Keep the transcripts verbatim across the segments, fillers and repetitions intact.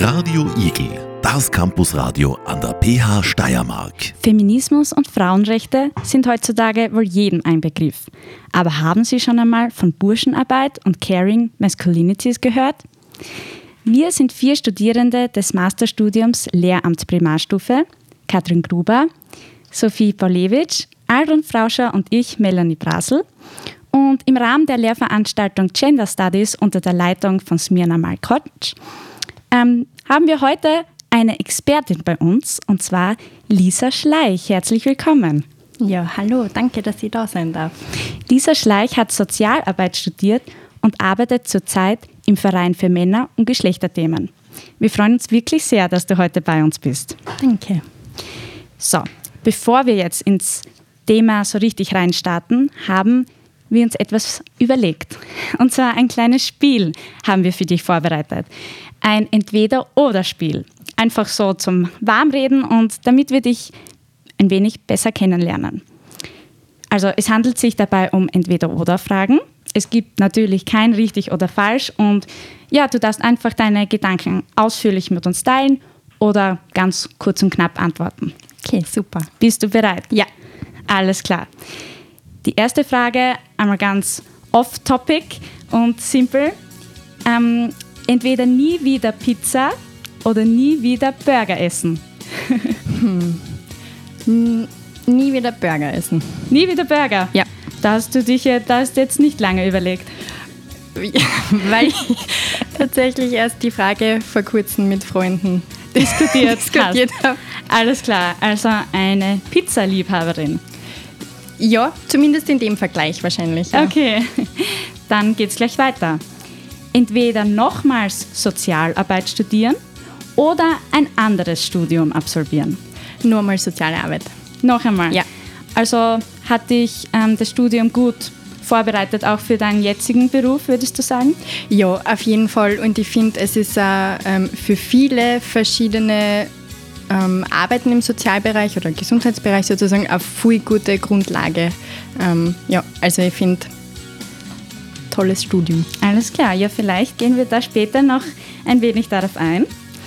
Radio I G, das Campusradio an der P H Steiermark. Feminismus und Frauenrechte sind heutzutage wohl jedem ein Begriff. Aber haben Sie schon einmal von Burschenarbeit und Caring Masculinities gehört? Wir sind vier Studierende des Masterstudiums Lehramt Primarstufe, Katrin Gruber, Sophie Paulewitsch, Aaron Frauscher und ich, Melanie Brasel. Und im Rahmen der Lehrveranstaltung Gender Studies unter der Leitung von Smirna Malkoc ähm, haben wir heute eine Expertin bei uns, und zwar Lisa Schleich. Herzlich willkommen. Ja, hallo, danke, dass ich da sein darf. Lisa Schleich hat Sozialarbeit studiert und arbeitet zurzeit im Verein für Männer- und Geschlechterthemen. Wir freuen uns wirklich sehr, dass du heute bei uns bist. Danke. So, bevor wir jetzt ins Thema so richtig reinstarten, haben wir uns etwas überlegt. Und zwar ein kleines Spiel haben wir für dich vorbereitet. Ein Entweder-oder-Spiel. Einfach so zum Warmreden und damit wir dich ein wenig besser kennenlernen. Also es handelt sich dabei um Entweder-oder-Fragen. Es gibt natürlich kein richtig oder falsch und ja, du darfst einfach deine Gedanken ausführlich mit uns teilen oder ganz kurz und knapp antworten. Okay, super. Bist du bereit? Ja. Alles klar. Die erste Frage, einmal ganz off-topic und simpel. Ähm, entweder nie wieder Pizza oder nie wieder Burger essen. hm. N- nie wieder Burger essen. Nie wieder Burger? Ja. Da hast du dich ja, da hast du jetzt nicht lange überlegt. Ja, weil ich tatsächlich erst die Frage vor kurzem mit Freunden diskutiert, diskutiert habe. Alles klar, also eine Pizzaliebhaberin. Ja, zumindest in dem Vergleich wahrscheinlich. Ja. Okay, dann geht's gleich weiter. Entweder nochmals Sozialarbeit studieren oder ein anderes Studium absolvieren. Nur mal soziale Arbeit. Noch einmal? Ja. Also hat dich ähm, das Studium gut vorbereitet, auch für deinen jetzigen Beruf, würdest du sagen? Ja, auf jeden Fall. Und ich finde, es ist äh, ähm, für viele verschiedene ähm, Arbeiten im Sozialbereich oder Gesundheitsbereich sozusagen eine viel gute Grundlage. Ähm, ja, also ich finde, tolles Studium. Alles klar, ja, vielleicht gehen wir da später noch ein wenig darauf ein.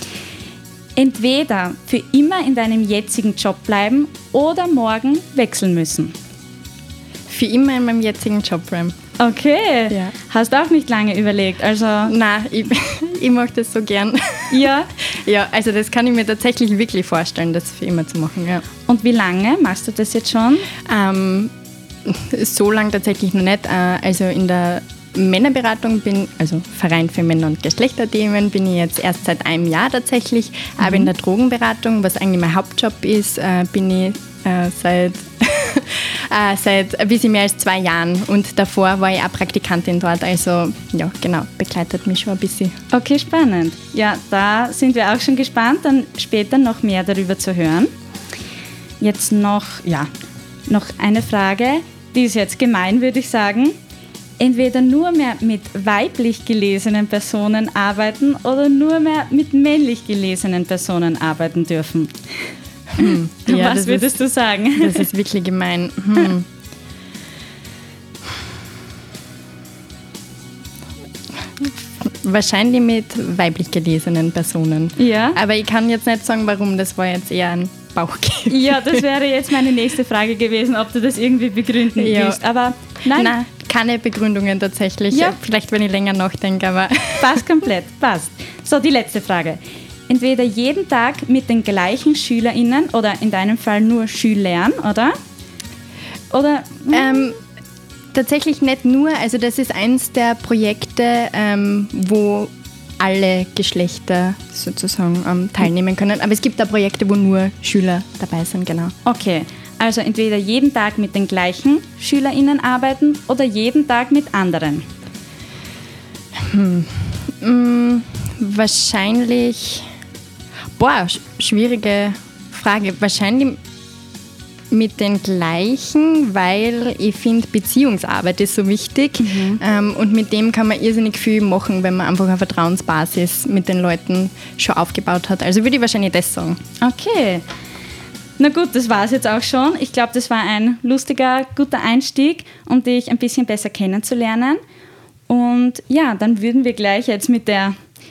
Entweder für immer in deinem jetzigen Job bleiben oder morgen wechseln müssen. Für immer in meinem jetzigen Job bleiben. Okay, Ja. Hast auch nicht lange überlegt, also... Nein, ich, ich mag das so gern. Ja? Ja, also das kann ich mir tatsächlich wirklich vorstellen, das für immer zu machen. Ja. Und wie lange machst du das jetzt schon? Ähm, so lange tatsächlich noch nicht. Äh, also in der Männerberatung bin, also Verein für Männer- und Geschlechterthemen, bin ich jetzt erst seit einem Jahr tatsächlich. Mhm. Aber in der Drogenberatung, was eigentlich mein Hauptjob ist, äh, bin ich äh, seit, äh, seit ein bisschen mehr als zwei Jahren. Und davor war ich auch Praktikantin dort. Also ja, genau, begleitet mich schon ein bisschen. Okay, spannend. Ja, da sind wir auch schon gespannt, dann später noch mehr darüber zu hören. Jetzt noch, ja, noch eine Frage, die ist jetzt gemein, würde ich sagen. Entweder nur mehr mit weiblich gelesenen Personen arbeiten oder nur mehr mit männlich gelesenen Personen arbeiten dürfen. Hm. Ja, Was würdest ist, du sagen? Das ist wirklich gemein. Hm. Wahrscheinlich mit weiblich gelesenen Personen. Ja. Aber ich kann jetzt nicht sagen, warum. Das war jetzt eher ein Bauchgefühl. Ja, das wäre jetzt meine nächste Frage gewesen, ob du das irgendwie begründen Ja. willst. Aber nein, Nein, keine Begründungen tatsächlich. Ja. Vielleicht, wenn ich länger nachdenke, aber... passt komplett, passt. So, die letzte Frage. Entweder jeden Tag mit den gleichen SchülerInnen oder in deinem Fall nur Schülern, oder? Oder? Ähm, tatsächlich nicht nur. Also das ist eins der Projekte, ähm, wo alle Geschlechter sozusagen ähm, teilnehmen können. Aber es gibt auch Projekte, wo nur Schüler dabei sind, genau. Okay, also entweder jeden Tag mit den gleichen SchülerInnen arbeiten oder jeden Tag mit anderen. Hm. Mm, wahrscheinlich... Boah, sch- schwierige Frage. Wahrscheinlich mit den gleichen, weil ich finde, Beziehungsarbeit ist so wichtig. Mhm. Ähm, und mit dem kann man irrsinnig viel machen, wenn man einfach eine Vertrauensbasis mit den Leuten schon aufgebaut hat. Also würde ich wahrscheinlich das sagen. Okay. Na gut, das war es jetzt auch schon. Ich glaube, das war ein lustiger, guter Einstieg, um dich ein bisschen besser kennenzulernen. Und ja, dann würden wir gleich jetzt mit der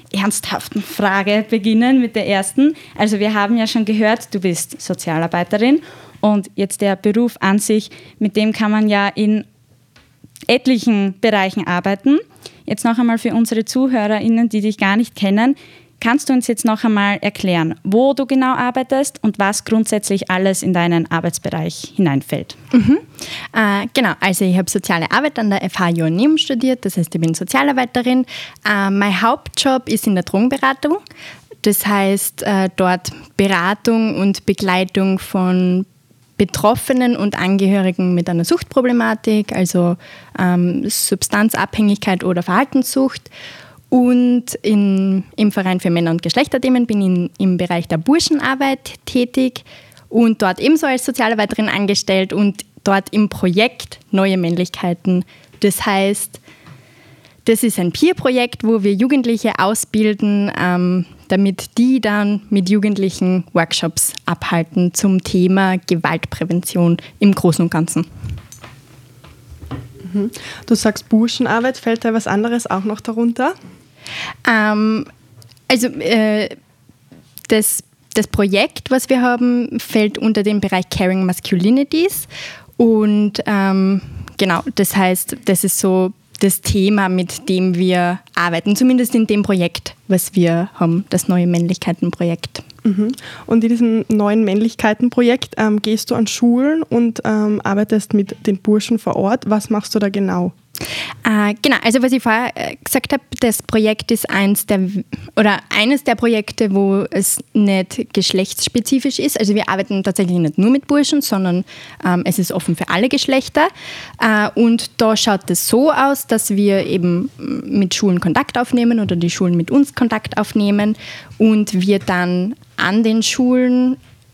ernsthaften Frage beginnen, mit der ersten. Also wir haben ja schon gehört, du bist Sozialarbeiterin und jetzt der Beruf an sich, mit dem kann man ja in etlichen Bereichen arbeiten. Jetzt noch einmal für unsere ZuhörerInnen, die dich gar nicht kennen, kannst du uns jetzt noch einmal erklären, wo du genau arbeitest und was grundsätzlich alles in deinen Arbeitsbereich hineinfällt? Mhm. Äh, genau, also ich habe Soziale Arbeit an der F H Joanneum studiert, das heißt, ich bin Sozialarbeiterin. Äh, mein Hauptjob ist in der Drogenberatung, das heißt, äh, dort Beratung und Begleitung von Betroffenen und Angehörigen mit einer Suchtproblematik, also ähm, Substanzabhängigkeit oder Verhaltenssucht. Und in, im Verein für Männer- und Geschlechterthemen bin ich in, im Bereich der Burschenarbeit tätig und dort ebenso als Sozialarbeiterin angestellt und dort im Projekt Neue Männlichkeiten. Das heißt, das ist ein Peer-Projekt, wo wir Jugendliche ausbilden, ähm, damit die dann mit Jugendlichen Workshops abhalten zum Thema Gewaltprävention im Großen und Ganzen. Mhm. Du sagst Burschenarbeit, fällt da was anderes auch noch darunter? Ähm, also äh, das, das Projekt, was wir haben, fällt unter den Bereich Caring Masculinities und ähm, genau, das heißt, das ist so das Thema, mit dem wir arbeiten, zumindest in dem Projekt, was wir haben, das Neue Männlichkeiten-Projekt. Mhm. Und in diesem Neuen Männlichkeiten-Projekt ähm, gehst du an Schulen und ähm, arbeitest mit den Burschen vor Ort. Was machst du da genau? Äh, genau, also was ich vorher äh, gesagt habe, das Projekt ist eins der oder eines der Projekte, wo es nicht geschlechtsspezifisch ist. Also wir arbeiten tatsächlich nicht nur mit Burschen, sondern ähm, es ist offen für alle Geschlechter. Äh, und da schaut es so aus, dass wir eben mit Schulen Kontakt aufnehmen oder die Schulen mit uns Kontakt aufnehmen und wir dann an den Schulen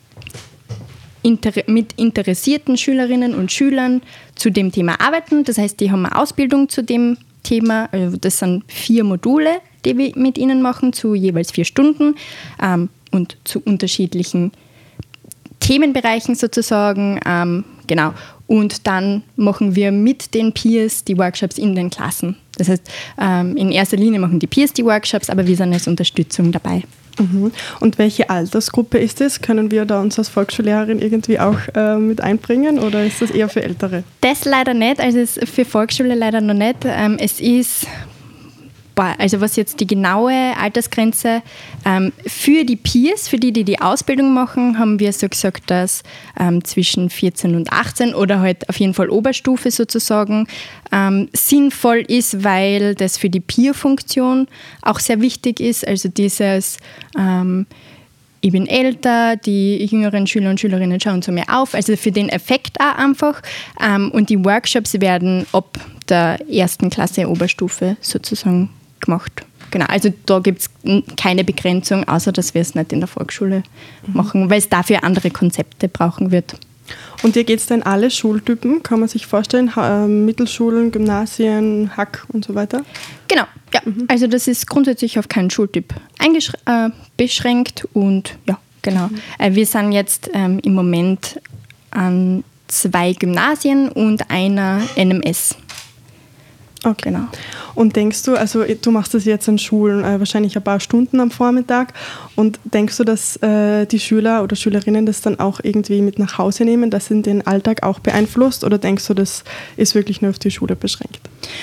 mit interessierten Schülerinnen und Schülern zu dem Thema arbeiten. Das heißt, die haben eine Ausbildung zu dem Thema. Also das sind vier Module, die wir mit ihnen machen, zu jeweils vier Stunden ähm, und zu unterschiedlichen Themenbereichen sozusagen. Ähm, genau. Und dann machen wir mit den Peers die Workshops in den Klassen. Das heißt, ähm, in erster Linie machen die Peers die Workshops, aber wir sind als Unterstützung dabei. Mhm. Und welche Altersgruppe ist das? Können wir da uns als Volksschullehrerin irgendwie auch äh, mit einbringen oder ist das eher für Ältere? Das leider nicht, also es ist für Volksschule leider noch nicht. Ähm, es ist, also was jetzt die genaue Altersgrenze ähm, für die Peers, für die, die die Ausbildung machen, haben wir so gesagt, dass ähm, zwischen vierzehn und achtzehn oder halt auf jeden Fall Oberstufe sozusagen ähm, sinnvoll ist, weil das für die Peer-Funktion auch sehr wichtig ist. Also dieses ähm, ich bin älter, die jüngeren Schüler und Schülerinnen schauen zu mir auf, also für den Effekt auch einfach. Ähm, und die Workshops werden ab der ersten Klasse Oberstufe sozusagen gemacht. Genau, also da gibt es keine Begrenzung, außer dass wir es nicht in der Volksschule mhm. machen, weil es dafür andere Konzepte brauchen wird. Und hier geht es dann alle Schultypen, kann man sich vorstellen, ha- Mittelschulen, Gymnasien, Hack und so weiter? Genau, ja. Mhm. Also das ist grundsätzlich auf keinen Schultyp eingesch- äh, beschränkt und ja, genau. Mhm. Äh, wir sind jetzt ähm, im Moment an zwei Gymnasien und einer N M S. Okay. Genau. Und denkst du, also du machst das jetzt an Schulen äh, wahrscheinlich ein paar Stunden am Vormittag und denkst du, dass äh, die Schüler oder Schülerinnen das dann auch irgendwie mit nach Hause nehmen, dass in den Alltag auch beeinflusst oder denkst du, das ist wirklich nur auf die Schule beschränkt?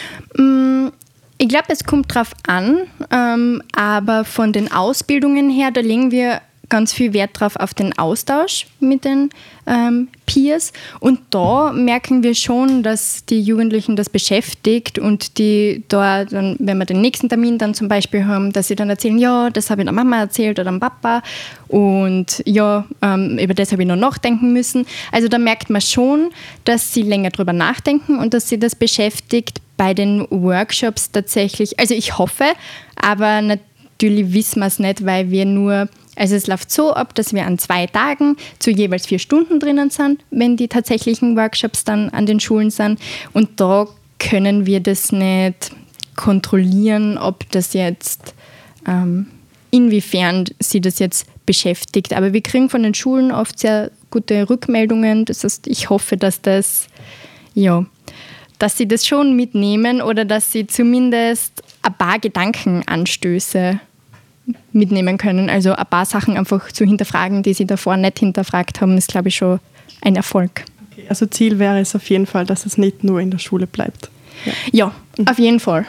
Ich glaube, es kommt drauf an, ähm, aber von den Ausbildungen her, da legen wir ganz viel Wert drauf auf den Austausch mit den ähm, Peers und da merken wir schon, dass die Jugendlichen das beschäftigt und die da dann, wenn wir den nächsten Termin dann zum Beispiel haben, dass sie dann erzählen, ja, das habe ich der Mama erzählt oder dem Papa und ja, ähm, über das habe ich noch nachdenken müssen. Also da merkt man schon, dass sie länger drüber nachdenken und dass sie das beschäftigt bei den Workshops tatsächlich. Also ich hoffe, aber natürlich wissen wir es nicht, weil wir nur Also es läuft so ab, dass wir an zwei Tagen zu jeweils vier Stunden drinnen sind, wenn die tatsächlichen Workshops dann an den Schulen sind. Und da können wir das nicht kontrollieren, ob das jetzt, ähm, inwiefern sie das jetzt beschäftigt. Aber wir kriegen von den Schulen oft sehr gute Rückmeldungen. Das heißt, ich hoffe, dass das, ja, dass sie das schon mitnehmen oder dass sie zumindest ein paar Gedankenanstöße mitnehmen können. Also ein paar Sachen einfach zu hinterfragen, die sie davor nicht hinterfragt haben, ist, glaube ich, schon ein Erfolg. Okay, also Ziel wäre es auf jeden Fall, dass es nicht nur in der Schule bleibt. Ja, ja mhm. auf jeden Fall.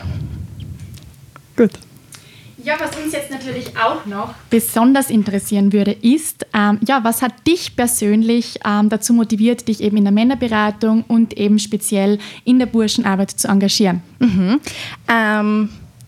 Gut. Ja, was uns jetzt natürlich auch noch besonders interessieren würde, ist, ähm, ja, was hat dich persönlich ähm, dazu motiviert, dich eben in der Männerberatung und eben speziell in der Burschenarbeit zu engagieren? Mhm. Ähm,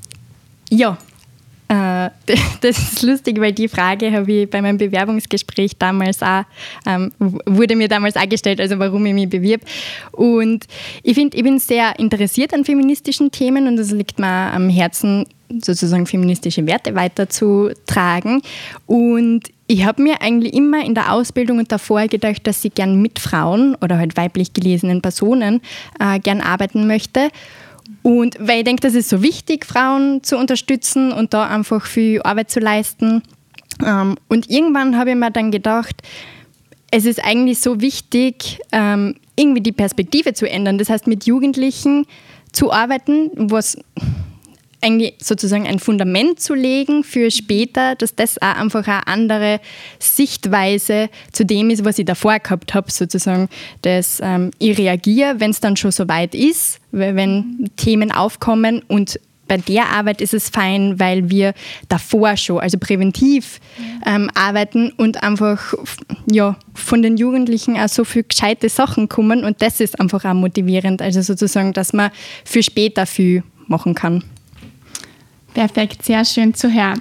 ja, äh, das ist lustig, weil die Frage habe ich bei meinem Bewerbungsgespräch damals auch, ähm, wurde mir damals auch gestellt, also warum ich mich bewirb. Und ich finde, ich bin sehr interessiert an feministischen Themen und es liegt mir am Herzen, sozusagen feministische Werte weiterzutragen. Und ich habe mir eigentlich immer in der Ausbildung und davor gedacht, dass ich gern mit Frauen oder halt weiblich gelesenen Personen äh, gern arbeiten möchte. Und weil ich denke, das ist so wichtig, Frauen zu unterstützen und da einfach viel Arbeit zu leisten. Ähm, und irgendwann habe ich mir dann gedacht, es ist eigentlich so wichtig, ähm, irgendwie die Perspektive zu ändern. Das heißt, mit Jugendlichen zu arbeiten, was eigentlich sozusagen ein Fundament zu legen für später, dass das auch einfach eine andere Sichtweise zu dem ist, was ich davor gehabt habe, sozusagen, dass ähm, ich reagiere, wenn es dann schon so weit ist, wenn Themen aufkommen, und bei der Arbeit ist es fein, weil wir davor schon, also präventiv ähm, arbeiten und einfach ja, von den Jugendlichen auch so viele gescheite Sachen kommen, und das ist einfach auch motivierend, also sozusagen, dass man für später viel machen kann. Perfekt, sehr schön zu hören.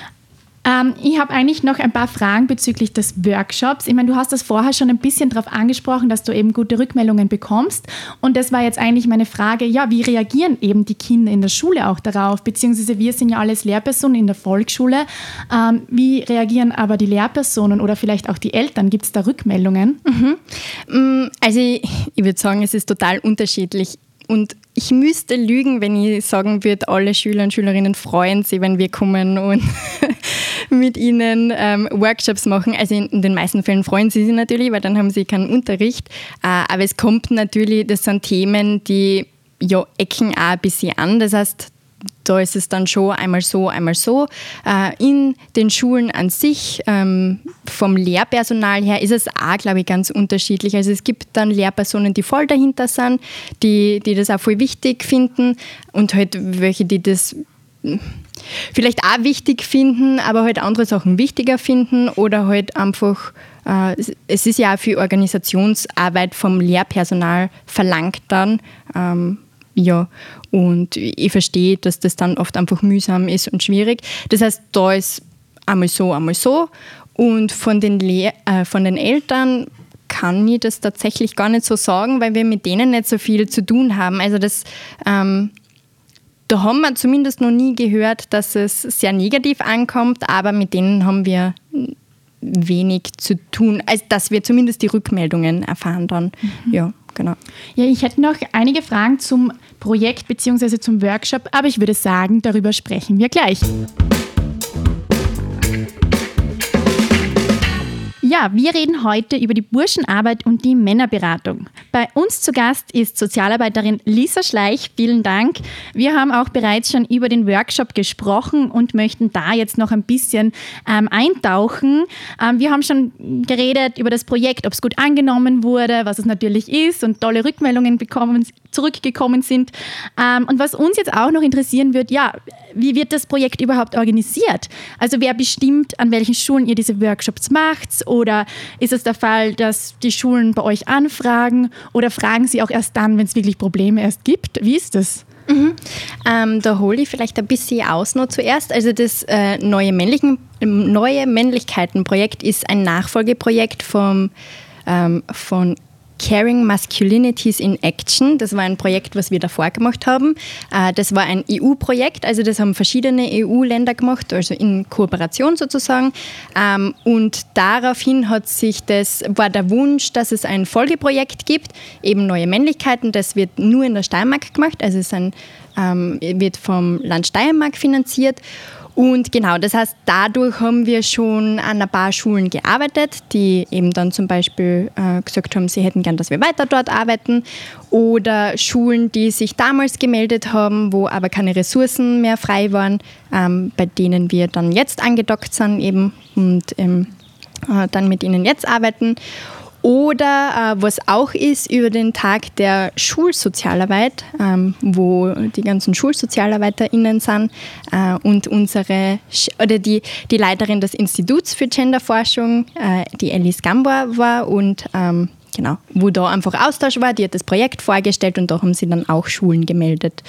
Ähm, ich habe eigentlich noch ein paar Fragen bezüglich des Workshops. Ich meine, du hast das vorher schon ein bisschen darauf angesprochen, dass du eben gute Rückmeldungen bekommst. Und das war jetzt eigentlich meine Frage, ja, wie reagieren eben die Kinder in der Schule auch darauf? Beziehungsweise wir sind ja alles Lehrpersonen in der Volksschule. Ähm, wie reagieren aber die Lehrpersonen oder vielleicht auch die Eltern? Gibt es da Rückmeldungen? Mhm. Also ich, ich würde sagen, es ist total unterschiedlich. Und ich müsste lügen, wenn ich sagen würde, alle Schüler und Schülerinnen freuen sich, wenn wir kommen und mit ihnen ähm, Workshops machen. Also in, in den meisten Fällen freuen sie sich natürlich, weil dann haben sie keinen Unterricht. Äh, aber es kommt natürlich, das sind Themen, die ja, ecken auch ein bisschen an. Das heißt, da ist es dann schon einmal so, einmal so. Äh, in den Schulen an sich, ähm, vom Lehrpersonal her, ist es auch, glaube ich, ganz unterschiedlich. Also es gibt dann Lehrpersonen, die voll dahinter sind, die, die das auch voll wichtig finden, und halt welche, die das vielleicht auch wichtig finden, aber halt andere Sachen wichtiger finden, oder halt einfach, äh, es ist ja auch viel Organisationsarbeit vom Lehrpersonal verlangt dann, ähm, ja, und ich verstehe, dass das dann oft einfach mühsam ist und schwierig. Das heißt, da ist einmal so, einmal so. Und von den, Le- äh, von den Eltern kann ich das tatsächlich gar nicht so sagen, weil wir mit denen nicht so viel zu tun haben. Also das, ähm, da haben wir zumindest noch nie gehört, dass es sehr negativ ankommt, aber mit denen haben wir wenig zu tun, also dass wir zumindest die Rückmeldungen erfahren dann. Mhm. Ja, genau. Ja, ich hätte noch einige Fragen zum Projekt bzw. zum Workshop, aber ich würde sagen, darüber sprechen wir gleich. Ja, wir reden heute über die Burschenarbeit und die Männerberatung. Bei uns zu Gast ist Sozialarbeiterin Lisa Schleich. Vielen Dank. Wir haben auch bereits schon über den Workshop gesprochen und möchten da jetzt noch ein bisschen ähm, eintauchen. Ähm, wir haben schon geredet über das Projekt, ob es gut angenommen wurde, was es natürlich ist, und tolle Rückmeldungen bekommen, zurückgekommen sind. Ähm, und was uns jetzt auch noch interessieren wird, ja, wie wird das Projekt überhaupt organisiert? Also wer bestimmt, an welchen Schulen ihr diese Workshops macht? Oder ist es der Fall, dass die Schulen bei euch anfragen, oder fragen sie auch erst dann, wenn es wirklich Probleme erst gibt? Wie ist das? Mhm. Ähm, da hole ich vielleicht ein bisschen aus noch zuerst. Also das äh, neue, Männlichen, neue Männlichkeiten-Projekt ist ein Nachfolgeprojekt vom, ähm, von Caring Masculinities in Action. Das war ein Projekt, was wir davor gemacht haben. Das war ein E U-Projekt, also das haben verschiedene E U-Länder gemacht, also in Kooperation sozusagen. Und daraufhin hat sich das, war der Wunsch, dass es ein Folgeprojekt gibt, eben Neue Männlichkeiten. Das wird nur in der Steiermark gemacht, also es ist ein, wird vom Land Steiermark finanziert. Und genau, das heißt, dadurch haben wir schon an ein paar Schulen gearbeitet, die eben dann zum Beispiel äh, gesagt haben, sie hätten gern, dass wir weiter dort arbeiten. Oder Schulen, die sich damals gemeldet haben, wo aber keine Ressourcen mehr frei waren, ähm, bei denen wir dann jetzt angedockt sind eben und ähm, äh, dann mit ihnen jetzt arbeiten. Oder äh, was auch ist, über den Tag der Schulsozialarbeit, ähm, wo die ganzen SchulsozialarbeiterInnen sind äh, und unsere, oder die, die Leiterin des Instituts für Genderforschung, äh, die Alice Gambor war und ähm, genau, wo da einfach Austausch war, die hat das Projekt vorgestellt und da haben sie dann auch Schulen gemeldet.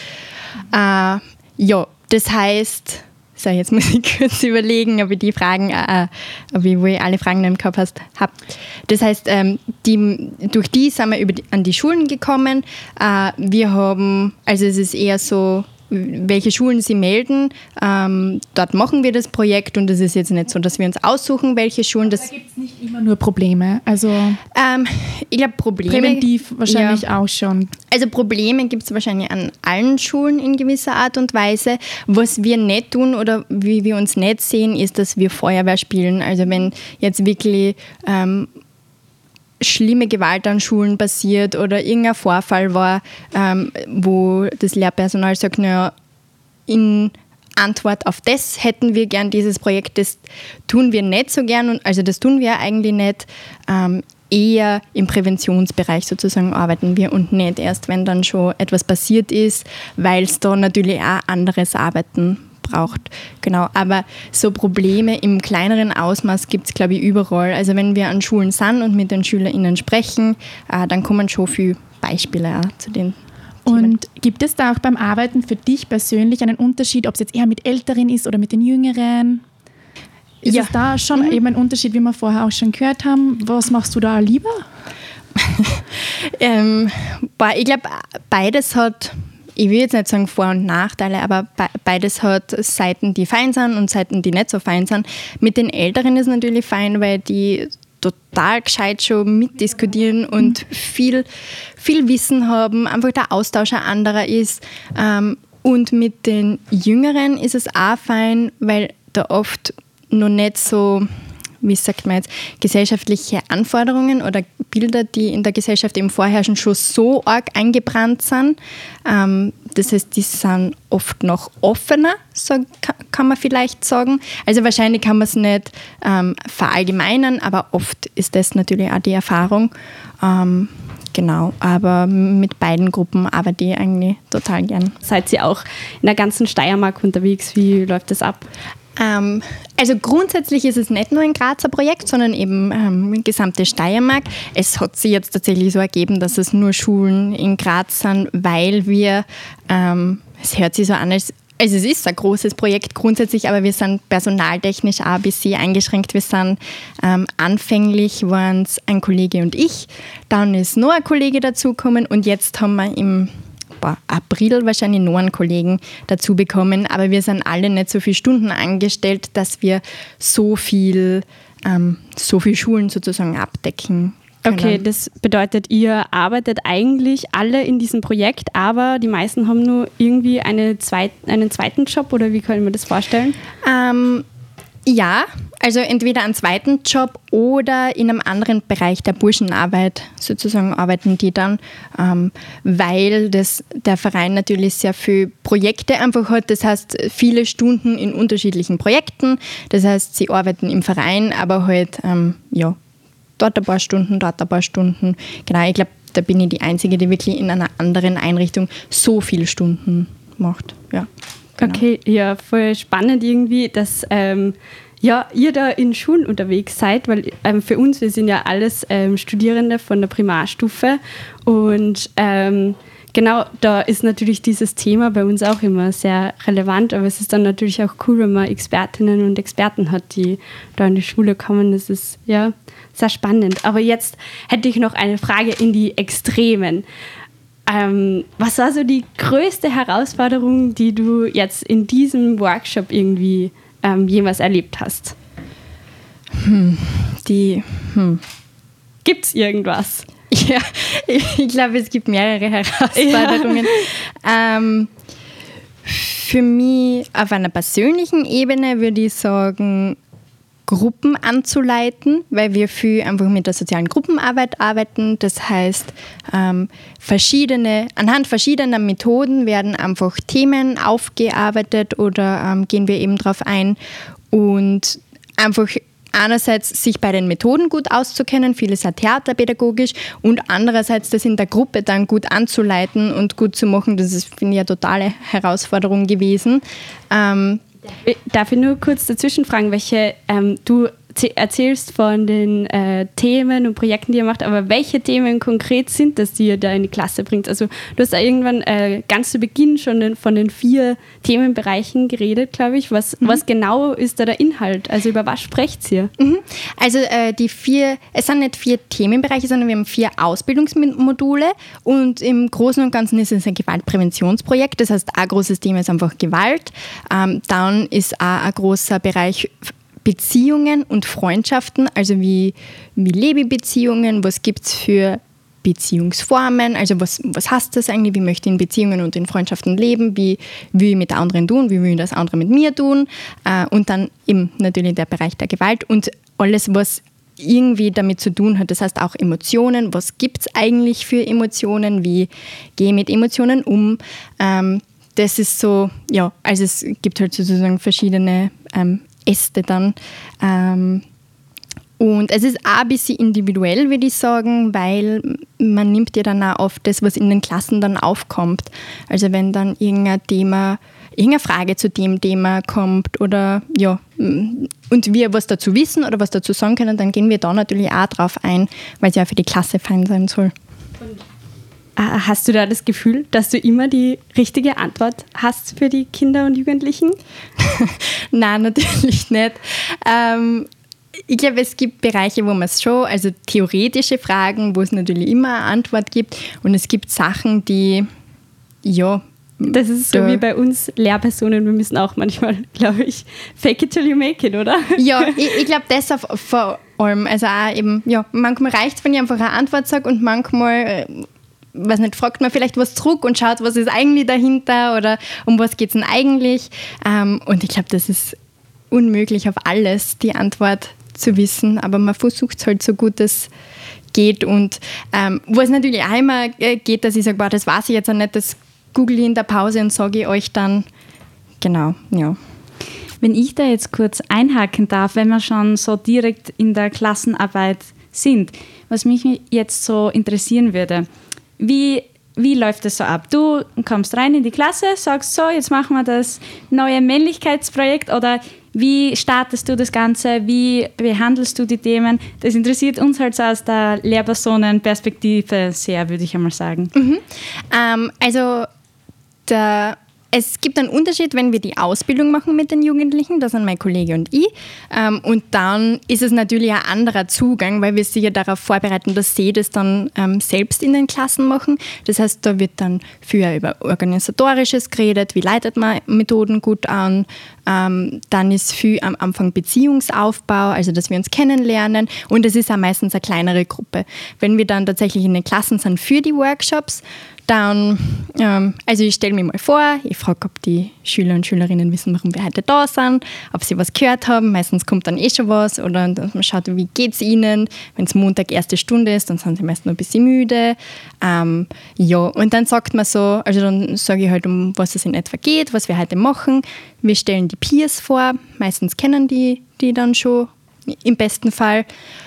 Äh, ja, das heißt... So, jetzt muss ich kurz überlegen, ob ich die Fragen, äh, ob ich wohl alle Fragen im Kopf hast, habe. Das heißt, ähm, die, durch die sind wir über die, an die Schulen gekommen. Äh, wir haben, also es ist eher so, welche Schulen sie melden, ähm, dort machen wir das Projekt und es ist jetzt nicht so, dass wir uns aussuchen, welche Schulen das... Da gibt es nicht immer nur Probleme, also ähm, ich glaube Probleme... Präventiv wahrscheinlich ja. auch schon. Also Probleme gibt es wahrscheinlich an allen Schulen in gewisser Art und Weise. Was wir nicht tun oder wie wir uns nicht sehen, ist, dass wir Feuerwehr spielen. Also wenn jetzt wirklich... Ähm, schlimme Gewalt an Schulen passiert oder irgendein Vorfall war, ähm, wo das Lehrpersonal sagt, naja, in Antwort auf das hätten wir gern dieses Projekt, das tun wir nicht so gern, und also das tun wir eigentlich nicht, ähm, eher im Präventionsbereich sozusagen arbeiten wir und nicht erst, wenn dann schon etwas passiert ist, weil es da natürlich auch anderes Arbeiten braucht. Genau, aber so Probleme im kleineren Ausmaß gibt es, glaube ich, überall. Also wenn wir an Schulen sind und mit den SchülerInnen sprechen, äh, dann kommen schon viele Beispiele auch zu den Themen. Und gibt es da auch beim Arbeiten für dich persönlich einen Unterschied, ob es jetzt eher mit Älteren ist oder mit den Jüngeren? Ist ja. es da schon mhm. eben ein Unterschied, wie wir vorher auch schon gehört haben? Was machst du da lieber? ähm, boah, ich glaube, beides hat... Ich will jetzt nicht sagen Vor- und Nachteile, aber beides hat Seiten, die fein sind und Seiten, die nicht so fein sind. Mit den Älteren ist es natürlich fein, weil die total gescheit schon mitdiskutieren und viel, viel Wissen haben, einfach der Austausch ein anderer ist. Und mit den Jüngeren ist es auch fein, weil da oft noch nicht so, wie sagt man jetzt, gesellschaftliche Anforderungen oder Bilder, die in der Gesellschaft eben vorherrschen, schon so arg eingebrannt sind. Ähm, das heißt, die sind oft noch offener, so kann man vielleicht sagen. Also wahrscheinlich kann man es nicht ähm, verallgemeinern, aber oft ist das natürlich auch die Erfahrung. Ähm, genau, aber mit beiden Gruppen arbeite ich eigentlich total gern. Seid ihr auch in der ganzen Steiermark unterwegs? Wie läuft das ab? Ähm, also grundsätzlich ist es nicht nur ein Grazer Projekt, sondern eben ähm, gesamte Steiermark. Es hat sich jetzt tatsächlich so ergeben, dass es nur Schulen in Graz sind, weil wir, ähm, es hört sich so an, als, also es ist ein großes Projekt grundsätzlich, aber wir sind personaltechnisch auch ein bisschen eingeschränkt. Wir sind ähm, anfänglich waren es ein Kollege und ich, dann ist noch ein Kollege dazugekommen und jetzt haben wir im April wahrscheinlich noch einen Kollegen dazu bekommen, aber wir sind alle nicht so viele Stunden angestellt, dass wir so viel, ähm, so viele Schulen sozusagen abdecken können. Okay, das bedeutet, ihr arbeitet eigentlich alle in diesem Projekt, aber die meisten haben nur irgendwie eine zweit, einen zweiten Job, oder wie können wir das vorstellen? Ähm, ja, also entweder einen zweiten Job oder in einem anderen Bereich der Burschenarbeit sozusagen arbeiten die dann, ähm, weil das, der Verein natürlich sehr viele Projekte einfach hat. Das heißt, viele Stunden in unterschiedlichen Projekten. Das heißt, sie arbeiten im Verein, aber halt, ähm, ja, dort ein paar Stunden, dort ein paar Stunden. Genau, ich glaube, da bin ich die Einzige, die wirklich in einer anderen Einrichtung so viele Stunden macht. Ja. Genau. Okay, ja, voll spannend irgendwie, dass ähm, ja, ihr da in Schulen unterwegs seid, weil ähm, für uns, wir sind ja alles ähm, Studierende von der Primarstufe und ähm, genau, da ist natürlich dieses Thema bei uns auch immer sehr relevant, aber es ist dann natürlich auch cool, wenn man Expertinnen und Experten hat, die da in die Schule kommen. Das ist ja sehr spannend. Aber jetzt hätte ich noch eine Frage in die Extremen. Ähm, was war so die größte Herausforderung, die du jetzt in diesem Workshop irgendwie ähm, jemals erlebt hast? Hm, die, hm. Gibt's irgendwas? Ja, ich glaube, es gibt mehrere Herausforderungen. Ja. Ähm, für mich auf einer persönlichen Ebene würde ich sagen, Gruppen anzuleiten, weil wir viel einfach mit der sozialen Gruppenarbeit arbeiten. Das heißt, ähm, verschiedene, anhand verschiedener Methoden werden einfach Themen aufgearbeitet oder ähm, gehen wir eben darauf ein und einfach einerseits sich bei den Methoden gut auszukennen, vieles auch theaterpädagogisch und andererseits das in der Gruppe dann gut anzuleiten und gut zu machen. Das ist, finde ich, eine totale Herausforderung gewesen. Ähm, Darf ich nur kurz dazwischen fragen, welche, ähm, du erzählst von den äh, Themen und Projekten, die ihr macht, aber welche Themen konkret sind das, die ihr da in die Klasse bringt? Also du hast da irgendwann äh, ganz zu Beginn schon den, von den vier Themenbereichen geredet, glaube ich. Was, mhm. was genau ist da der Inhalt? Also über was sprecht ihr? Mhm. Also äh, die vier, es sind nicht vier Themenbereiche, sondern wir haben vier Ausbildungsmodule und im Großen und Ganzen ist es ein Gewaltpräventionsprojekt. Das heißt, ein großes Thema ist einfach Gewalt. Ähm, dann ist auch ein großer Bereich Beziehungen und Freundschaften, also wie, wie lebe ich Beziehungen, was gibt es für Beziehungsformen, also was, was heißt das eigentlich, wie möchte ich in Beziehungen und in Freundschaften leben, wie will ich mit anderen tun, wie will das andere mit mir tun äh, und dann eben natürlich der Bereich der Gewalt und alles, was irgendwie damit zu tun hat, das heißt auch Emotionen, was gibt es eigentlich für Emotionen, wie gehe ich mit Emotionen um, ähm, das ist so, ja, also es gibt halt sozusagen verschiedene ähm, Äste dann. Ähm, und es ist auch ein bisschen individuell, würde ich sagen, weil man nimmt ja dann auch oft das, was in den Klassen dann aufkommt. Also wenn dann irgendein Thema, irgendeine Frage zu dem Thema kommt oder ja, und wir was dazu wissen oder was dazu sagen können, dann gehen wir da natürlich auch drauf ein, weil es ja für die Klasse fein sein soll. Hast du da das Gefühl, dass du immer die richtige Antwort hast für die Kinder und Jugendlichen? Nein, natürlich nicht. Ähm, ich glaube, es gibt Bereiche, wo man es schon, also theoretische Fragen, wo es natürlich immer eine Antwort gibt und es gibt Sachen, die, ja... Das ist so da, wie bei uns Lehrpersonen, wir müssen auch manchmal, glaube ich, fake it till you make it, oder? Ja, ich, ich glaube, das auf, vor allem, also auch eben, ja, manchmal reicht es, wenn ich einfach eine Antwort sage und manchmal... Äh, weiß nicht, fragt man vielleicht was zurück und schaut, was ist eigentlich dahinter oder um was geht es denn eigentlich. Ähm, und ich glaube, das ist unmöglich auf alles, die Antwort zu wissen, aber man versucht es halt so gut es geht. Und ähm, wo es natürlich auch immer geht, dass ich sage, boah, das weiß ich jetzt auch nicht, das google ich in der Pause und sage ich euch dann. Genau, ja. Wenn ich da jetzt kurz einhaken darf, wenn wir schon so direkt in der Klassenarbeit sind, was mich jetzt so interessieren würde, Wie, wie läuft das so ab? Du kommst rein in die Klasse, sagst so, jetzt machen wir das neue Männlichkeitsprojekt oder wie startest du das Ganze? Wie behandelst du die Themen? Das interessiert uns halt so aus der Lehrpersonenperspektive sehr, würde ich einmal sagen. Mhm. Ähm, also der Es gibt einen Unterschied, wenn wir die Ausbildung machen mit den Jugendlichen, das sind mein Kollege und ich. Ähm, und dann ist es natürlich ein anderer Zugang, weil wir sie ja darauf vorbereiten, dass sie das dann ähm, selbst in den Klassen machen. Das heißt, da wird dann viel über Organisatorisches geredet, wie leitet man Methoden gut an. Ähm, dann ist viel am Anfang Beziehungsaufbau, also dass wir uns kennenlernen. Und es ist auch meistens eine kleinere Gruppe. Wenn wir dann tatsächlich in den Klassen sind für die Workshops, dann, ähm, also ich stelle mir mal vor, ich frage, ob die Schüler und Schülerinnen wissen, warum wir heute da sind, ob sie was gehört haben. Meistens kommt dann eh schon was oder man schaut, wie geht es ihnen. Wenn es Montag erste Stunde ist, dann sind sie meist noch ein bisschen müde. Ähm, ja, und dann sagt man so, also dann sage ich halt, um was es in etwa geht, was wir heute machen. Wir stellen die Peers vor, meistens kennen die die dann schon im besten Fall.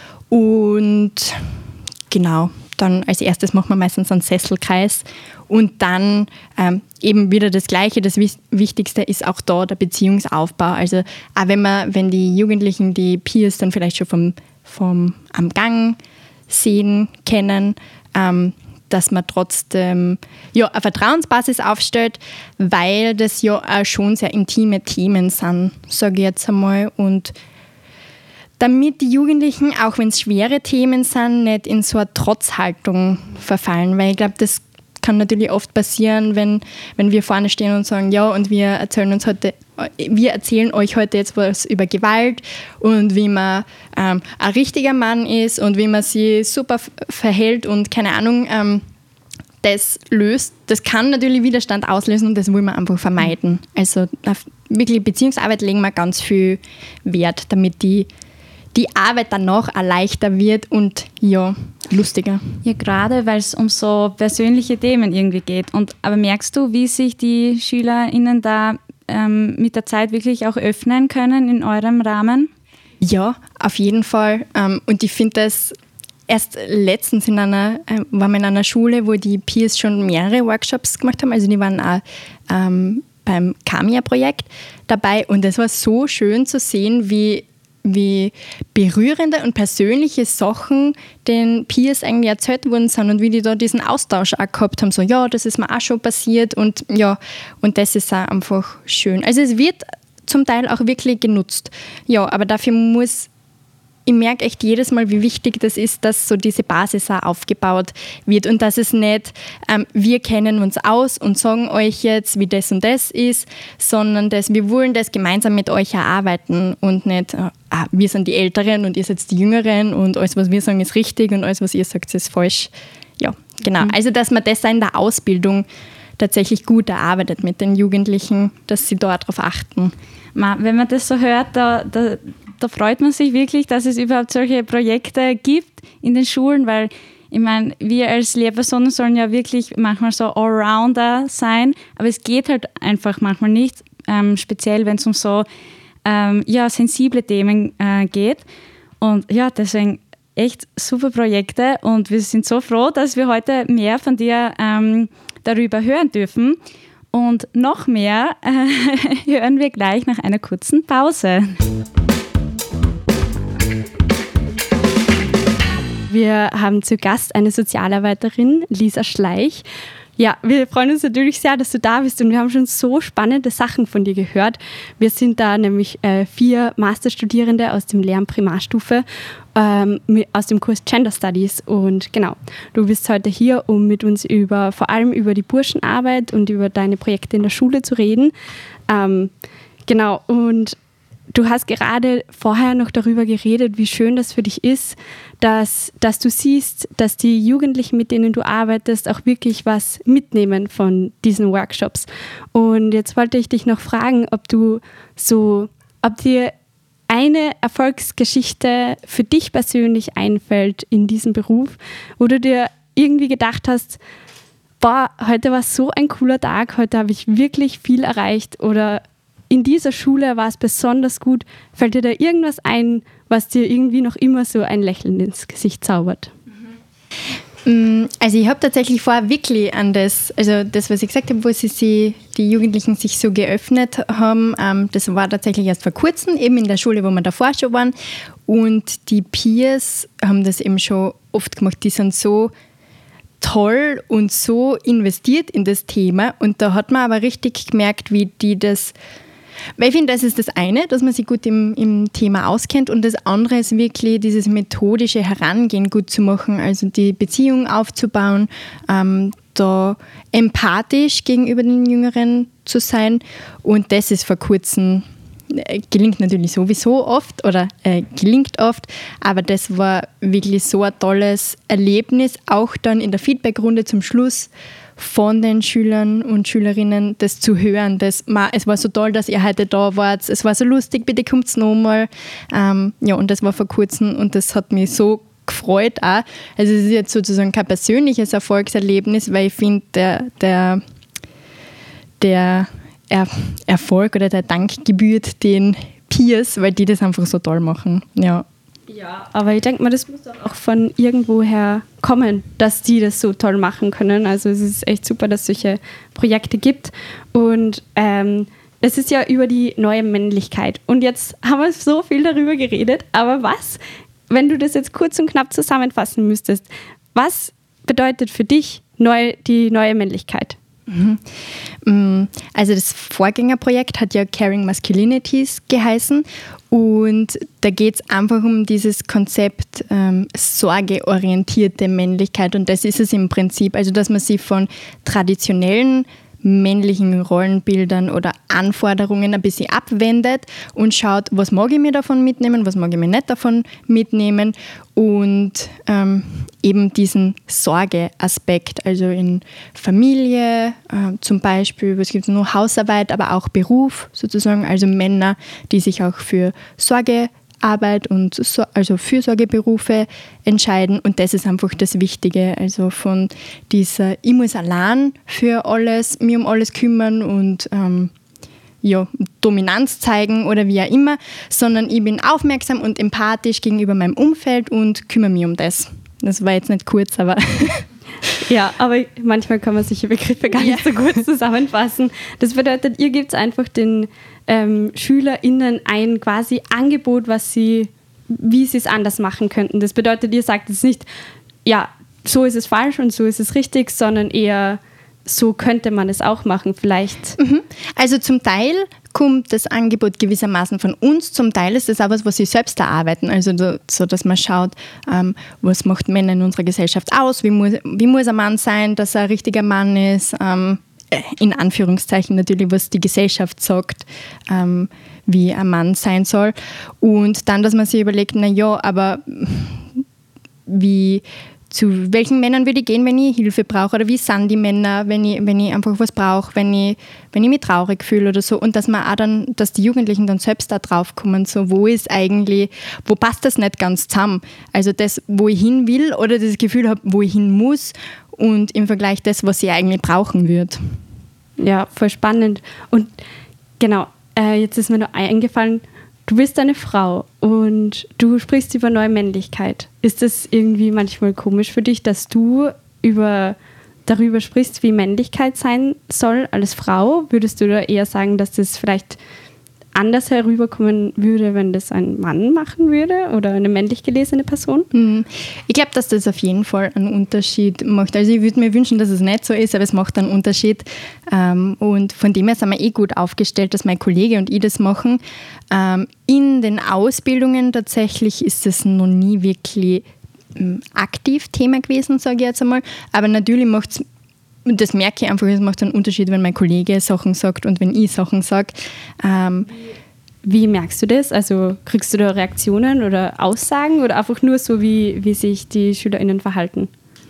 Und genau, dann als erstes machen wir meistens einen Sesselkreis und dann ähm, eben wieder das Gleiche. Das Wichtigste ist auch da der Beziehungsaufbau. Also auch wenn man, wenn die Jugendlichen die Peers dann vielleicht schon vom, vom am Gang sehen, kennen, ähm, dass man trotzdem ja, eine Vertrauensbasis aufstellt, weil das ja auch schon sehr intime Themen sind, sage ich jetzt einmal. Und damit die Jugendlichen, auch wenn es schwere Themen sind, nicht in so eine Trotzhaltung verfallen. Weil ich glaube, das kann natürlich oft passieren, wenn, wenn wir vorne stehen und sagen, ja, und wir erzählen uns heute, wir erzählen euch heute jetzt was über Gewalt und wie man ähm, ein richtiger Mann ist und wie man sich super verhält und keine Ahnung, ähm, das löst, das kann natürlich Widerstand auslösen und das wollen wir einfach vermeiden. Also auf wirklich Beziehungsarbeit legen wir ganz viel Wert, damit die, die Arbeit danach auch leichter wird und ja, lustiger. Ja, gerade weil es um so persönliche Themen irgendwie geht. Und, aber merkst du, wie sich die SchülerInnen da ähm, mit der Zeit wirklich auch öffnen können in eurem Rahmen? Ja, auf jeden Fall. Ähm, und ich finde das erst letztens in einer, äh, waren wir in einer Schule, wo die Peers schon mehrere Workshops gemacht haben. Also die waren auch ähm, beim Kamia-Projekt dabei. Und es war so schön zu sehen, wie wie berührende und persönliche Sachen den Peers eigentlich erzählt worden sind und wie die da diesen Austausch auch gehabt haben, so ja, das ist mir auch schon passiert und ja, und das ist auch einfach schön. Also es wird zum Teil auch wirklich genutzt. Ja, aber dafür muss, ich merke echt jedes Mal, wie wichtig das ist, dass so diese Basis auch aufgebaut wird und dass es nicht, ähm, wir kennen uns aus und sagen euch jetzt, wie das und das ist, sondern dass wir wollen das gemeinsam mit euch erarbeiten und nicht, äh, ah, wir sind die Älteren und ihr seid die Jüngeren und alles, was wir sagen, ist richtig und alles, was ihr sagt, ist falsch. Ja, genau. Mhm. Also, dass man das in der Ausbildung tatsächlich gut erarbeitet mit den Jugendlichen, dass sie da darauf achten. Wenn man das so hört, da, da, da freut man sich wirklich, dass es überhaupt solche Projekte gibt in den Schulen, weil ich meine, wir als Lehrpersonen sollen ja wirklich manchmal so Allrounder sein, aber es geht halt einfach manchmal nicht, ähm, speziell wenn es um so ähm, ja, sensible Themen äh, geht. Und ja, deswegen echt super Projekte und wir sind so froh, dass wir heute mehr von dir ähm, darüber hören dürfen. Und noch mehr äh, hören wir gleich nach einer kurzen Pause. Wir haben zu Gast eine Sozialarbeiterin, Lisa Schleich. Ja, wir freuen uns natürlich sehr, dass du da bist und wir haben schon so spannende Sachen von dir gehört. Wir sind da nämlich äh, vier Masterstudierende aus dem Lehramt Primarstufe ähm, aus dem Kurs Gender Studies und genau, du bist heute hier, um mit uns über vor allem über die Burschenarbeit und über deine Projekte in der Schule zu reden. Ähm, genau, und du hast gerade vorher noch darüber geredet, wie schön das für dich ist, dass, dass du siehst, dass die Jugendlichen, mit denen du arbeitest, auch wirklich was mitnehmen von diesen Workshops. Und jetzt wollte ich dich noch fragen, ob du so, ob dir eine Erfolgsgeschichte für dich persönlich einfällt in diesem Beruf, wo du dir irgendwie gedacht hast, boah, heute war so ein cooler Tag, heute habe ich wirklich viel erreicht oder in dieser Schule war es besonders gut. Fällt dir da irgendwas ein, was dir irgendwie noch immer so ein Lächeln ins Gesicht zaubert? Also ich habe tatsächlich vorher wirklich an das, also das, was ich gesagt habe, wo sie, sie die Jugendlichen sich so geöffnet haben, ähm, das war tatsächlich erst vor kurzem, eben in der Schule, wo wir davor schon waren. Und die Peers haben das eben schon oft gemacht. Die sind so toll und so investiert in das Thema. Und da hat man aber richtig gemerkt, wie die das... Weil ich finde, das ist das eine, dass man sich gut im, im Thema auskennt und das andere ist wirklich dieses methodische Herangehen gut zu machen, also die Beziehung aufzubauen, ähm, da empathisch gegenüber den Jüngeren zu sein und das ist vor kurzem, äh, gelingt natürlich sowieso oft oder äh, gelingt oft, aber das war wirklich so ein tolles Erlebnis, auch dann in der Feedbackrunde zum Schluss, von den Schülern und Schülerinnen das zu hören. Das, es war so toll, dass ihr heute da wart. Es war so lustig, bitte kommt's nochmal. Ähm, ja, und das war vor kurzem und das hat mich so gefreut auch. Also es ist jetzt sozusagen kein persönliches Erfolgserlebnis, weil ich finde, der, der, der er- Erfolg oder der Dank gebührt den Peers, weil die das einfach so toll machen. Ja. Ja, aber ich denke mal, das muss doch auch von irgendwoher kommen, dass die das so toll machen können. Also es ist echt super, dass es solche Projekte gibt. Und ähm, es ist ja über die neue Männlichkeit. Und jetzt haben wir so viel darüber geredet. Aber was, wenn du das jetzt kurz und knapp zusammenfassen müsstest, was bedeutet für dich neu, die neue Männlichkeit? Also das Vorgängerprojekt hat ja Caring Masculinities geheißen und da geht es einfach um dieses Konzept ähm, sorgeorientierte Männlichkeit und das ist es im Prinzip, also dass man sich von traditionellen männlichen Rollenbildern oder Anforderungen ein bisschen abwendet und schaut, was mag ich mir davon mitnehmen, was mag ich mir nicht davon mitnehmen und ähm, eben diesen Sorgeaspekt, also in Familie äh, zum Beispiel, was gibt es noch, Hausarbeit, aber auch Beruf sozusagen, also Männer, die sich auch für Sorgearbeit und so, also Fürsorgeberufe entscheiden und das ist einfach das Wichtige, also von dieser, ich muss allein für alles, mich um alles kümmern und ähm, ja, Dominanz zeigen oder wie auch immer, sondern ich bin aufmerksam und empathisch gegenüber meinem Umfeld und kümmere mich um das. Das war jetzt nicht kurz, aber... Ja, aber manchmal kann man solche Begriffe gar nicht so gut zusammenfassen. Das bedeutet, ihr gebt einfach den ähm, SchülerInnen ein quasi Angebot, was sie, wie sie es anders machen könnten. Das bedeutet, ihr sagt jetzt nicht, ja, so ist es falsch und so ist es richtig, sondern eher, so könnte man es auch machen, vielleicht. Mhm. Also zum Teil kommt das Angebot gewissermaßen von uns, zum Teil ist das auch was, was sie selbst erarbeiten, also so, dass man schaut, ähm, was macht Männer in unserer Gesellschaft aus, wie muss, wie muss ein Mann sein, dass er ein richtiger Mann ist, ähm, in Anführungszeichen natürlich, was die Gesellschaft sagt, ähm, wie ein Mann sein soll und dann, dass man sich überlegt, na ja, aber wie zu welchen Männern würde ich gehen, wenn ich Hilfe brauche oder wie sind die Männer, wenn ich, wenn ich einfach was brauche, wenn ich, wenn ich mich traurig fühle oder so und dass man auch dann, dass die Jugendlichen dann selbst da drauf kommen, so wo ist eigentlich, wo passt das nicht ganz zusammen, also das, wo ich hin will oder das Gefühl habe, wo ich hin muss und im Vergleich das, was ich eigentlich brauchen würde. Ja, voll spannend und genau, äh, jetzt ist mir noch eingefallen, du bist eine Frau und du sprichst über neue Männlichkeit. Ist das irgendwie manchmal komisch für dich, dass du über, darüber sprichst, wie Männlichkeit sein soll als Frau? Würdest du da eher sagen, dass das vielleicht anders herüberkommen würde, wenn das ein Mann machen würde oder eine männlich gelesene Person? Ich glaube, dass das auf jeden Fall einen Unterschied macht. Also ich würde mir wünschen, dass es nicht so ist, aber es macht einen Unterschied. Und von dem her sind wir eh gut aufgestellt, dass mein Kollege und ich das machen. In den Ausbildungen tatsächlich ist es noch nie wirklich aktiv Thema gewesen, sage ich jetzt einmal. Aber natürlich macht es, und das merke ich einfach, es macht einen Unterschied, wenn mein Kollege Sachen sagt und wenn ich Sachen sage. Ähm, wie merkst du das? Also kriegst du da Reaktionen oder Aussagen oder einfach nur so, wie, wie sich die SchülerInnen verhalten?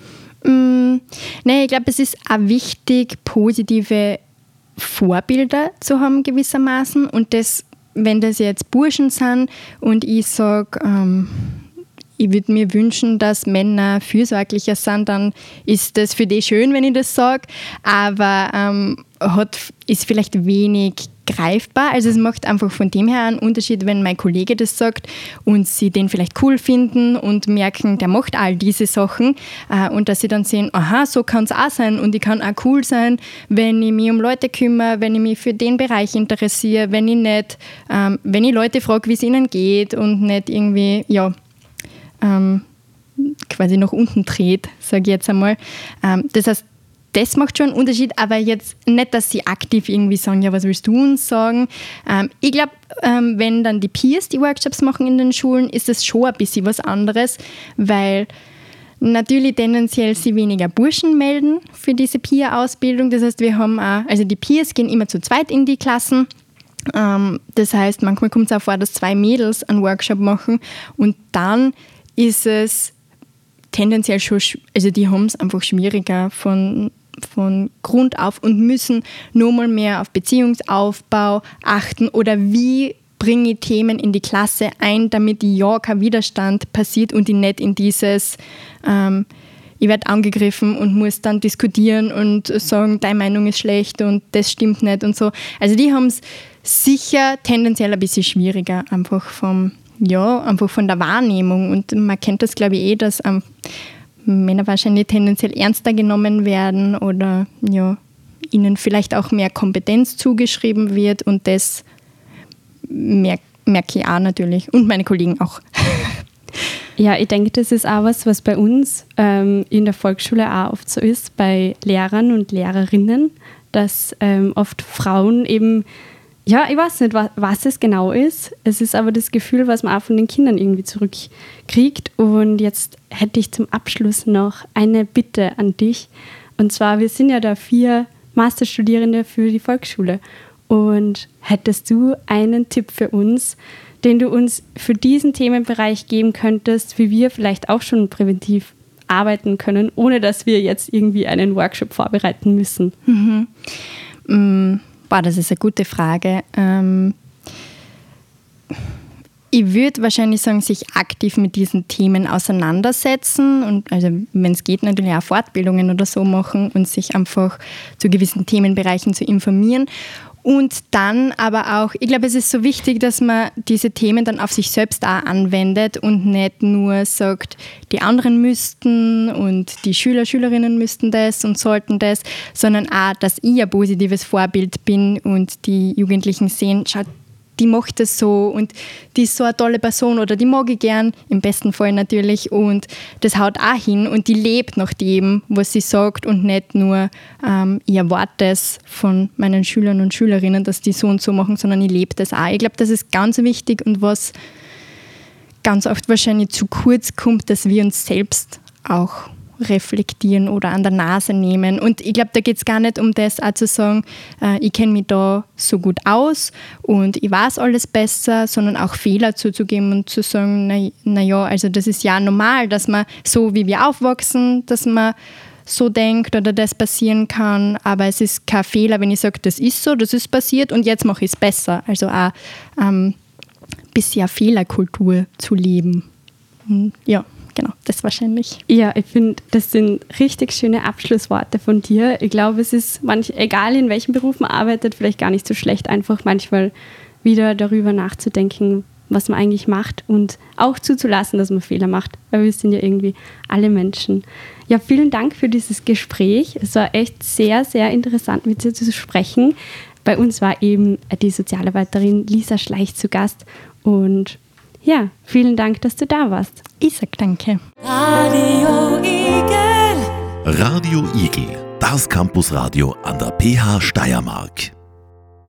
Mm, nee, ich glaube, es ist auch wichtig, positive Vorbilder zu haben gewissermaßen und das, wenn das jetzt Burschen sind und ich sage, ähm, ich würde mir wünschen, dass Männer fürsorglicher sind, dann ist das für die schön, wenn ich das sage, aber ähm, hat, ist vielleicht wenig greifbar. Also es macht einfach von dem her einen Unterschied, wenn mein Kollege das sagt und sie den vielleicht cool finden und merken, der macht all diese Sachen äh, und dass sie dann sehen, aha, so kann es auch sein und ich kann auch cool sein, wenn ich mich um Leute kümmere, wenn ich mich für den Bereich interessiere, wenn ich nicht, ähm, wenn ich Leute frage, wie es ihnen geht und nicht irgendwie, ja, Ähm, quasi nach unten dreht, sage ich jetzt einmal. Ähm, das heißt, das macht schon einen Unterschied, aber jetzt nicht, dass sie aktiv irgendwie sagen, ja, was willst du uns sagen? Ähm, ich glaube, ähm, wenn dann die Peers die Workshops machen in den Schulen, ist das schon ein bisschen was anderes, weil natürlich tendenziell sie weniger Burschen melden für diese Peer-Ausbildung. Das heißt, wir haben auch, also die Peers gehen immer zu zweit in die Klassen. Ähm, das heißt, manchmal kommt es auch vor, dass zwei Mädels einen Workshop machen und dann ist es tendenziell schon, also die haben es einfach schwieriger von, von Grund auf und müssen nochmal mehr auf Beziehungsaufbau achten oder wie bringe ich Themen in die Klasse ein, damit ja kein Widerstand passiert und ich nicht in dieses, ähm, ich werde angegriffen und muss dann diskutieren und sagen, deine Meinung ist schlecht und das stimmt nicht und so. Also die haben es sicher tendenziell ein bisschen schwieriger, einfach vom Ja, einfach von der Wahrnehmung. Und man kennt das, glaube ich, eh, dass ähm, Männer wahrscheinlich tendenziell ernster genommen werden oder ja, ihnen vielleicht auch mehr Kompetenz zugeschrieben wird. Und das merke merk ich auch natürlich. Und meine Kollegen auch. Ja, ich denke, das ist auch was, was bei uns ähm, in der Volksschule auch oft so ist, bei Lehrern und Lehrerinnen, dass ähm, oft Frauen eben, ja, ich weiß nicht, was, was es genau ist. Es ist aber das Gefühl, was man auch von den Kindern irgendwie zurückkriegt. Und jetzt hätte ich zum Abschluss noch eine Bitte an dich. Und zwar, wir sind ja da vier Masterstudierende für die Volksschule. Und hättest du einen Tipp für uns, den du uns für diesen Themenbereich geben könntest, wie wir vielleicht auch schon präventiv arbeiten können, ohne dass wir jetzt irgendwie einen Workshop vorbereiten müssen? Mhm. Mm, boah, das ist eine gute Frage. Ähm, ich würde wahrscheinlich sagen, sich aktiv mit diesen Themen auseinandersetzen und also wenn es geht, natürlich auch Fortbildungen oder so machen und sich einfach zu gewissen Themenbereichen zu informieren. Und dann aber auch, ich glaube, es ist so wichtig, dass man diese Themen dann auf sich selbst auch anwendet und nicht nur sagt, die anderen müssten und die Schüler, Schülerinnen müssten das und sollten das, sondern auch, dass ich ein positives Vorbild bin und die Jugendlichen sehen, schaut, die macht das so und die ist so eine tolle Person oder die mag ich gern, im besten Fall natürlich, und das haut auch hin und die lebt nach dem, was sie sagt und nicht nur, ähm, ich erwarte es von meinen Schülern und Schülerinnen, dass die so und so machen, sondern ich lebe das auch. Ich glaube, das ist ganz wichtig und was ganz oft wahrscheinlich zu kurz kommt, dass wir uns selbst auch reflektieren oder an der Nase nehmen. Und ich glaube, da geht es gar nicht um das, auch zu sagen, äh, ich kenne mich da so gut aus und ich weiß alles besser, sondern auch Fehler zuzugeben und zu sagen, na, na ja, also das ist ja normal, dass man so, wie wir aufwachsen, dass man so denkt oder das passieren kann, aber es ist kein Fehler, wenn ich sage, das ist so, das ist passiert und jetzt mache ich es besser. Also auch ähm, ein bisschen Fehlerkultur zu leben. Und ja. Genau, das wahrscheinlich. Ja, ich finde, das sind richtig schöne Abschlussworte von dir. Ich glaube, es ist, manch, egal in welchem Beruf man arbeitet, vielleicht gar nicht so schlecht, einfach manchmal wieder darüber nachzudenken, was man eigentlich macht und auch zuzulassen, dass man Fehler macht, weil wir sind ja irgendwie alle Menschen. Ja, vielen Dank für dieses Gespräch. Es war echt sehr, sehr interessant, mit dir zu sprechen. Bei uns war eben die Sozialarbeiterin Lisa Schleich zu Gast und ja, vielen Dank, dass du da warst. Ich sag danke. Radio Igel. Radio Igel, das Campusradio an der P H Steiermark.